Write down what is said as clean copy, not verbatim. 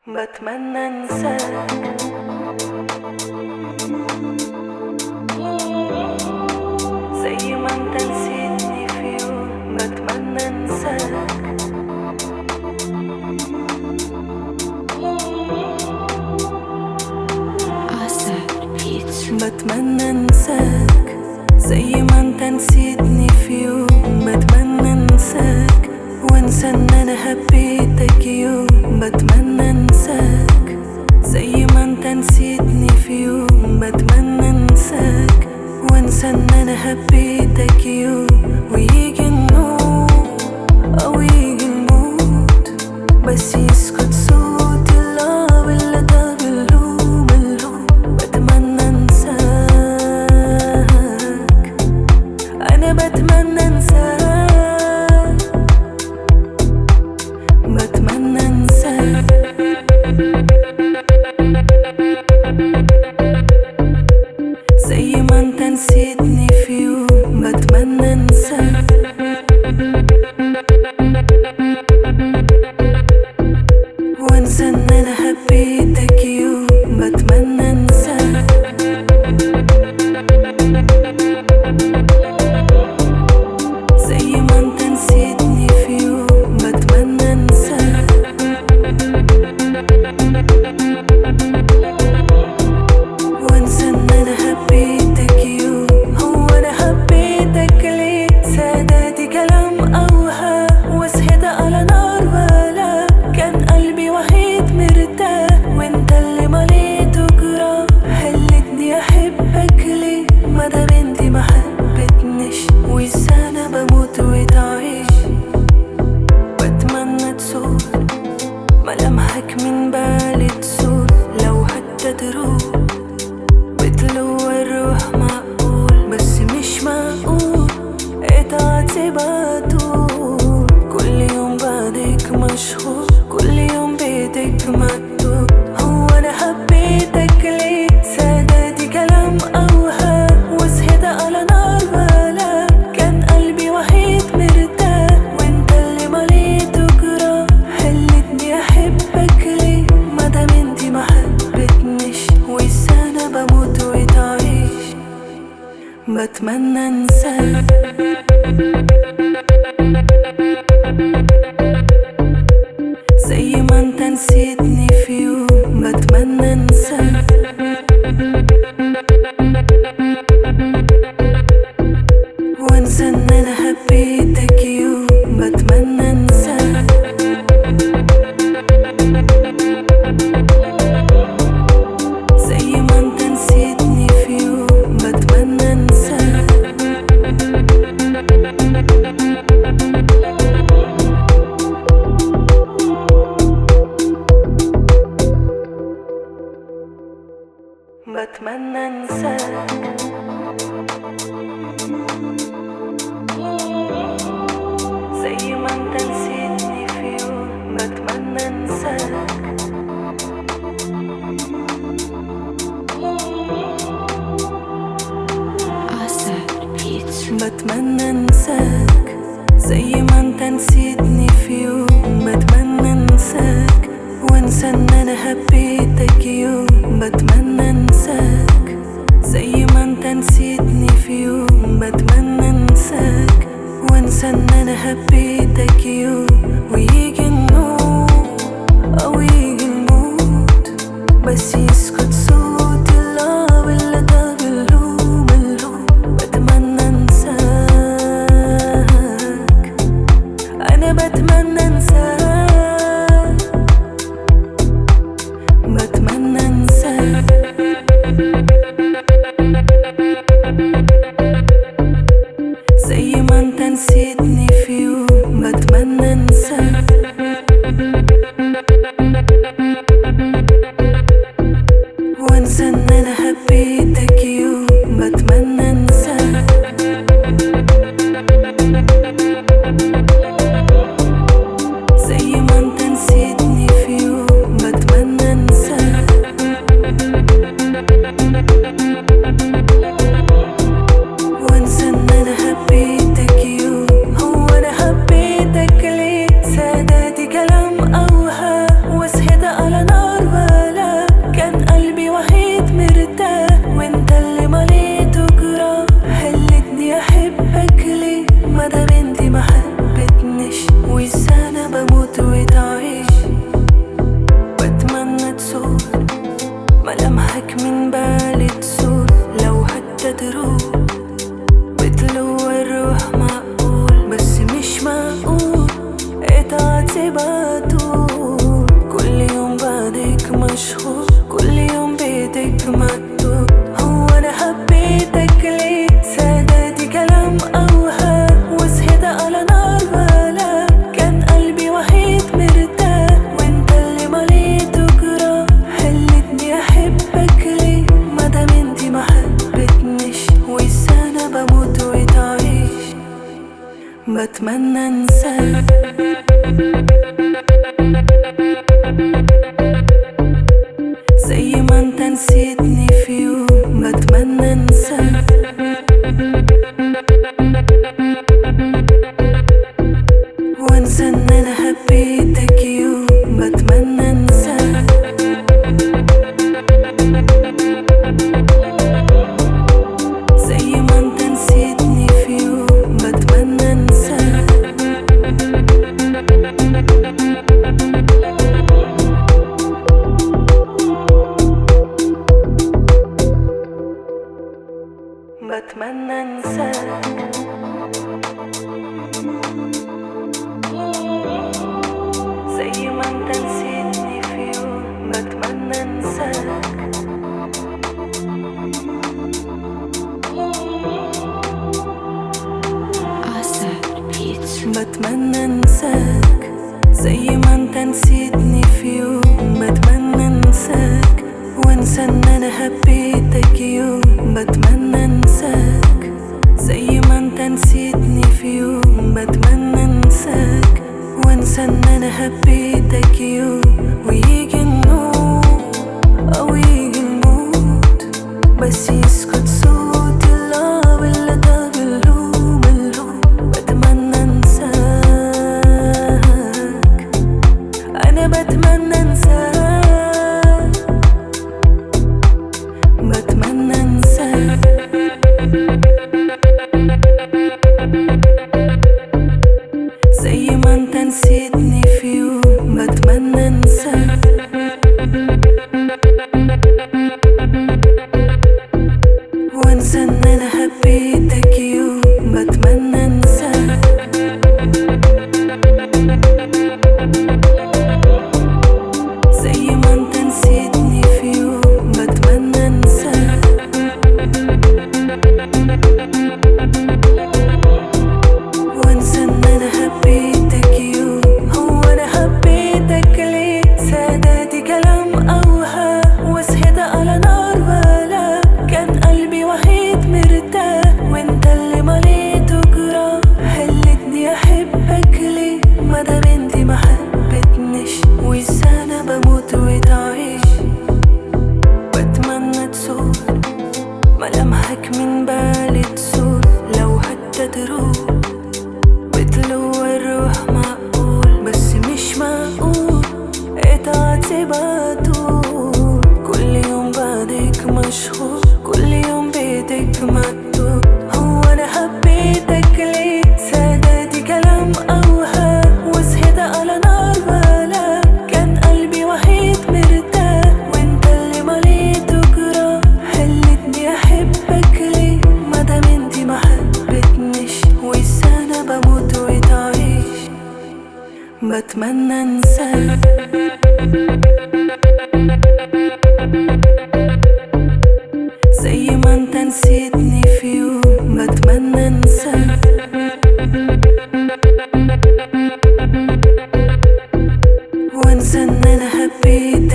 بتمنى انساك. زي ما انت نسيتني في يوم بتمنى انساك. بتمنى انساك زي ما انت نسيتني في يوم بتمنى انساك، وانسى ان انا حبيتك يوم. بتمنى انساك زي ما انت نسيتني في يوم بتمنى انساك، وانسى ان انا حبيتك يوم. ويجي النور او يجي الموت بس يسكت صوت اللعب اللي ده باللوم اللوم. بتمنى انساك، انا بتمنى انساك، بتمنى انساك. زي ما انت نسيتني في يوم بتمنى انساك، وانسى ان انا حبيتك يوم. بتمنى انساك، زي ما انت نسيتني في يوم بتمنى انساك، وانسى ان انا حبيتك يوم. هو انا حبيتك ليه؟ ساداتي كلام اوهام وصحيت على نار ولا كان قلبي وحيد مرتاح، وانت اللي مليته جراح. خلتني احبك ليه؟ ما ده بنتي ما حبتنيش، وازاي انا بموت وتعيش. بتمنى تزول ملامحك من بالي، تزول لو حتى تروح. بتلوى الروح معقول بس مش معقول اتعاتي بطول. كل يوم بعدك مشغول، كل يوم بيتك مقتول. هو انا حبيتك ليه؟ ساداتي كلام اوهام وصحيت على نار ولا كان قلبي وحيد مرتاح، وانت اللي مليته جراح. خلتني احبك ليه؟ ما دام انتي ما حبتنيش، وازاي انا بموت وتعيش. بتمنى انساك، زي ما انت نسيتني في يوم بتمنى انساك، وانسى ان انا حبيتك يوم. بتمنى انساك، زي ما انت نسيتني في يوم بتمنى انساك، بتمنى انساك. زي ما انت نسيتني في يوم بتمنى انساك، بتمنى انساك. زي ما انت نسيتني في يوم بتمنى انساك، وانسى ان انا حبيتك يوم. بتمنى انساك، زي ما انت نسيتني في يوم بتمنى انساك، وانسى ان انا حبيتك يوم. ويجي النور او يجي الموت بس يسكت صوت اللعب اللي ده باللوم اللوم. بتمنى انساك، انا بتمنى انساك، بتمنى انساك. زي ما انت نسيتني في يوم بتمنى انساك. بتمنى انساك. زي ما انت نسيتني في يوم بتمنى انساك. وانسى ان انا حبيتك يوم بتمنى انساك. زي ما انت نسيتني في يوم بتمنى انساك. بتمنى انساك. زي ما انت نسيتني في يوم بتمنى انساك. بتمنى انساك. زي ما انت نسيتني في يوم بتمنى انساك. وانسى ان انا حبيتك يوم بتمنى انساك. زي ما انت نسيتني في يوم بتمنى انساك. وانسى ان انا حبيتك يوم ويجي النور او يجي الموت بس يسكت صوت اللعب اللي ده باللوم اللوم. بتمنى انساك. انا بتمنى انساك. بتمنى انساك. زي ما انت نسيتني في يوم بتمنى انساك. وانسى ان انا حبيتك يوم بتمنى انساك. زي ما انت نسيتني في يوم بتمنى انساك. وانسى ان انا حبيتك يوم. هو انا حبيتك ليه؟ ساداتي كلام اوهام وسهد على نار ولا كان قلبي وحيد مرتاح وانت اللي مليته جراح. خلتني احبك ليه مادام انتي ما حبتنيش؟ وازاي انا بموت وتعيش؟ بتمنى تزول ملامحك من بالي تزول لو حتى تروح. بتلوى الروح معقول بس مش معقول اتعاتب طول. كل يوم بعدك مشغول كل يوم بيتك مكتوب. هو انا حبيتك ليه؟ ساداتي كلام اوهام وسهد على نار ولا كان قلبي وحيد مرتاح وانت اللي مليته جراح. خلتني احبك ليه مادام انتي ما حبتنيش؟ وازاي انا بموت وتعيش؟ بتمنى انساك. زي ما انت نسيتني في يوم بتمنى انساك. وانسى ان انا حبيتك